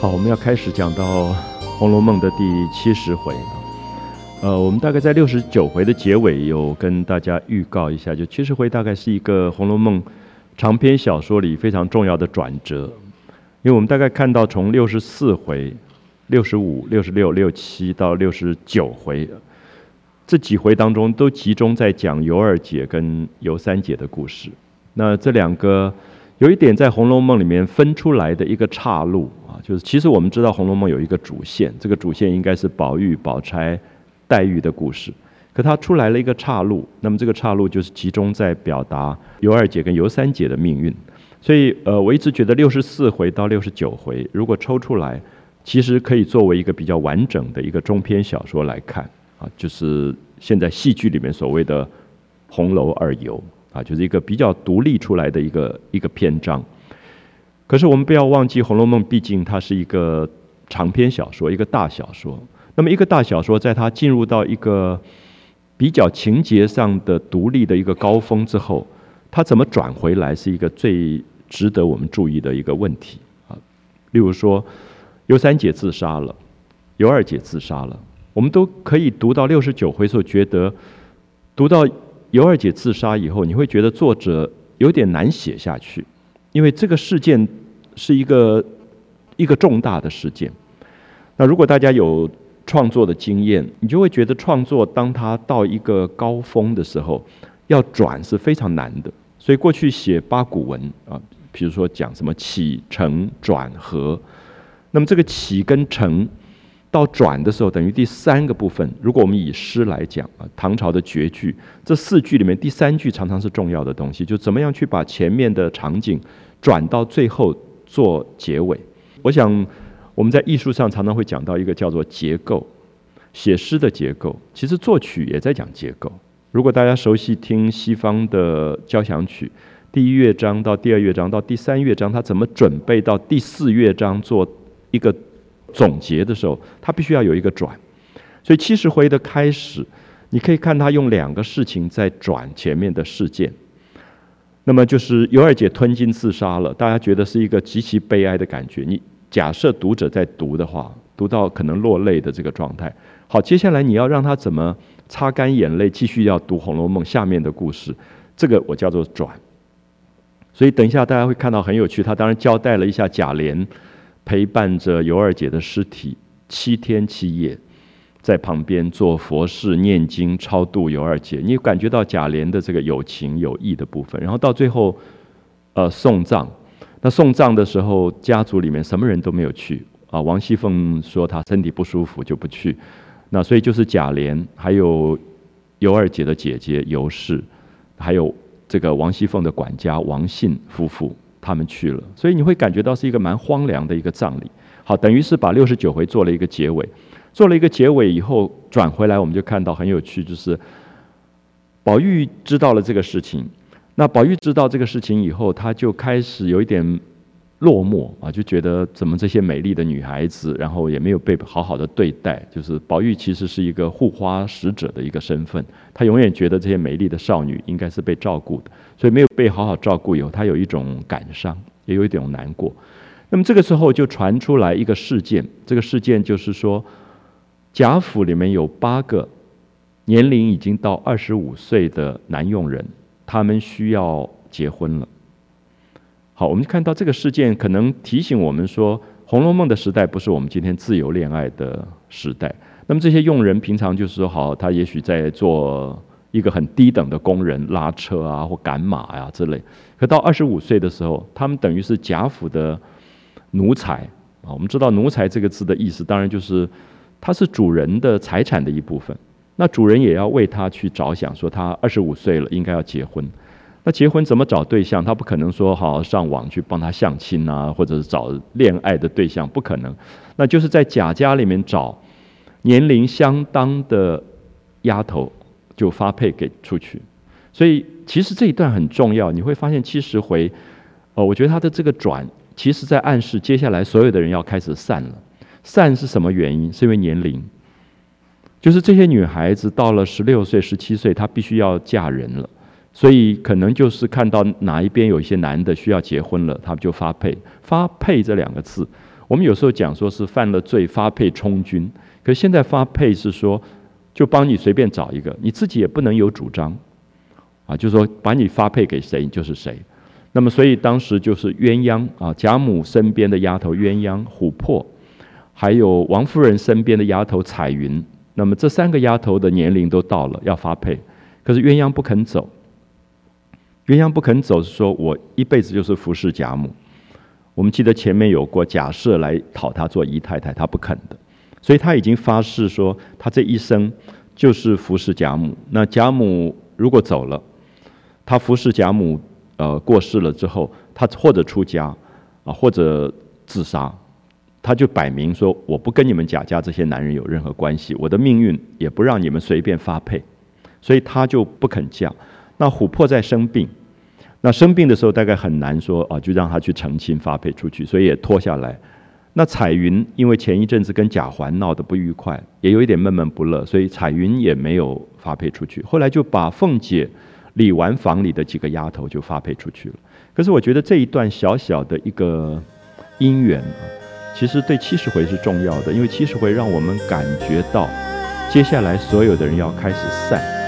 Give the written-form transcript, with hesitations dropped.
好，我们要开始讲到《红楼梦》的第70回。我们大概在69回的结尾有跟大家预告一下，就70回大概是一个《红楼梦》长篇小说里非常重要的转折，因为我们大概看到从64回、65、66、67到69回，这几回当中都集中在讲尤二姐跟尤三姐的故事。那这两个有一点在《红楼梦》里面分出来的一个岔路啊，就是其实我们知道《红楼梦》有一个主线，这个主线应该是宝玉、宝钗、黛玉的故事，可它出来了一个岔路，那么这个岔路就是集中在表达尤二姐跟尤三姐的命运。所以我一直觉得64回到69回如果抽出来，其实可以作为一个比较完整的一个中篇小说来看啊，就是现在戏剧里面所谓的红楼二游啊，就是一个比较独立出来的一个篇章。可是我们不要忘记，《红楼梦》毕竟它是一个长篇小说，一个大小说。那么一个大小说，在它进入到一个比较情节上的独立的一个高峰之后，它怎么转回来，是一个最值得我们注意的一个问题啊。例如说，尤三姐自杀了，尤二姐自杀了，我们都可以读到69回时候，觉得读到尤二姐自杀以后，你会觉得作者有点难写下去，因为这个事件是一个重大的事件。那如果大家有创作的经验，你就会觉得创作当它到一个高峰的时候，要转是非常难的。所以过去写八股文啊，比如说讲什么起承转合，那么这个起跟承到转的时候，等于第三个部分。如果我们以诗来讲啊，唐朝的绝句，这4句里面第3句常常是重要的东西，就怎么样去把前面的场景转到最后做结尾。我想我们在艺术上常常会讲到一个叫做结构，写诗的结构，其实作曲也在讲结构。如果大家熟悉听西方的交响曲，第1乐章到第2乐章到第3乐章，它怎么准备到第4乐章做一个总结的时候，它必须要有一个转。所以70回的开始，你可以看它用2个事情在转前面的事件。那么就是尤二姐吞金自杀了，大家觉得是一个极其悲哀的感觉。你假设读者在读的话，读到可能落泪的这个状态。好，接下来你要让他怎么擦干眼泪，继续要读《红楼梦》下面的故事，这个我叫做转。所以等一下大家会看到很有趣，他当然交代了一下贾琏陪伴着尤二姐的尸体7天7夜，在旁边做佛事、念经、超度尤二姐。你感觉到贾琏的这个有情有义的部分。然后到最后，送葬。那送葬的时候，家族里面什么人都没有去啊。王熙凤说她身体不舒服就不去，那所以就是贾琏还有尤二姐的姐姐尤氏，还有这个王熙凤的管家王信夫妇，他们去了。所以你会感觉到是一个蛮荒凉的一个葬礼。好，等于是把69回做了一个结尾。做了一个结尾以后，转回来我们就看到很有趣，就是宝玉知道了这个事情。那宝玉知道这个事情以后，他就开始有一点落寞啊，就觉得怎么这些美丽的女孩子，然后也没有被好好的对待。就是宝玉其实是一个护花使者的一个身份，他永远觉得这些美丽的少女应该是被照顾的，所以没有被好好照顾以后，他有一种感伤，也有一种难过。那么这个时候就传出来一个事件，这个事件就是说，贾府里面有8个年龄已经到25岁的男佣人，他们需要结婚了。好，我们看到这个事件可能提醒我们说，《红楼梦》的时代不是我们今天自由恋爱的时代。那么这些佣人平常就是说，好，他也许在做一个很低等的工人，拉车啊或赶马啊之类。可到25岁的时候，他们等于是贾府的奴才啊。我们知道奴才这个字的意思，当然就是他是主人的财产的一部分。那主人也要为他去着想，说他25岁了，应该要结婚。那结婚怎么找对象？他不可能说好上网去帮他相亲啊，或者是找恋爱的对象，不可能。那就是在贾家里面找年龄相当的丫头，就发配给出去。所以其实这一段很重要，你会发现70回，我觉得他的这个转，其实在暗示接下来所有的人要开始散了。散是什么原因？是因为年龄。就是这些女孩子到了16岁、17岁，她必须要嫁人了，所以可能就是看到哪一边有一些男的需要结婚了，他们就发配。发配这2个字， 我们有时候讲说是犯了罪发配充军，可是现在发配是说就帮你随便找一个，你自己也不能有主张啊，就是说把你发配给谁就是谁。那么所以当时就是鸳鸯啊，贾母身边的丫头鸳鸯、琥珀，还有王夫人身边的丫头彩云。那么这3个丫头的年龄都到了要发配，可是鸳鸯不肯走。鸳鸯不肯走是说我一辈子就是服侍贾母。我们记得前面有过贾赦来讨她做姨太太，她不肯的，所以她已经发誓说她这一生就是服侍贾母。那贾母如果走了，她服侍贾母过世了之后，她或者出家啊，或者自杀，她就摆明说我不跟你们贾家这些男人有任何关系，我的命运也不让你们随便发配，所以她就不肯嫁。那琥珀在生病，那生病的时候大概很难说就让她去成亲发配出去，所以也拖下来。那彩云因为前一阵子跟贾环闹得不愉快，也有一点闷闷不乐，所以彩云也没有发配出去。后来就把凤姐、李纨房里的几个丫头就发配出去了。可是我觉得这一段小小的一个姻缘其实对70回是重要的，因为70回让我们感觉到接下来所有的人要开始散。